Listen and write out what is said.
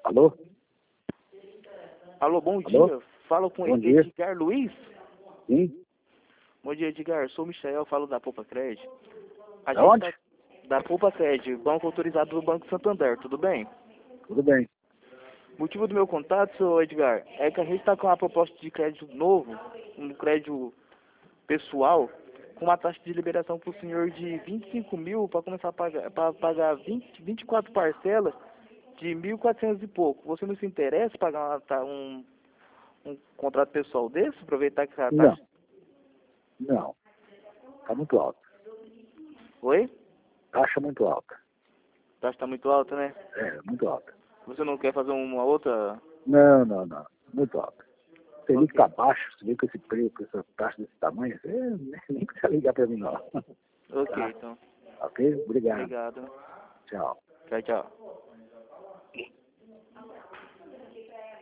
Alô? Alô, bom Alô? dia. Falo com Bom dia. Edgar Luiz. Sim? Bom dia, Edgar. Sou o Michel, falo da Poupa Cred. A Da gente onde? tá da Poupa Cred, banco autorizado do Banco Santander, tudo bem? Tudo bem. O motivo do meu contato, senhor Edgar, é que a gente está com uma proposta de crédito novo, um crédito pessoal, com uma taxa de liberação para o senhor de 25 mil para começar a pagar, para pagar 24 parcelas de 1.400 e pouco. Você não se interessa em pagar um contrato pessoal desse? Aproveitar que a Não, taxa... não. Tá muito alto. Oi? Taxa muito alta. A taxa está muito alta, né? É, muito alta. Você não quer fazer uma outra... Não, não, não. Muito alta. Você viu que Ok. tá baixo, você viu que esse preço, com essa taxa desse tamanho, você nem precisa ligar pra mim, não. Ok, Tá? então. Ok? Obrigado. Obrigado. Tchau. Tchau, tchau.